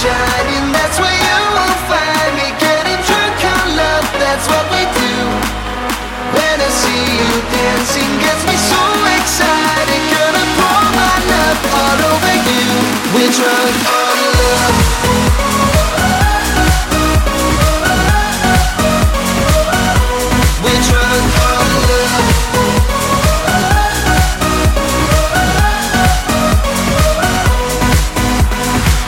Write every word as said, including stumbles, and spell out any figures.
shining, that's where you will find me. Getting drunk on love, that's what we do. When I see you dancing, gets me so excited. Gonna pour my love all over you. We're drunk on love.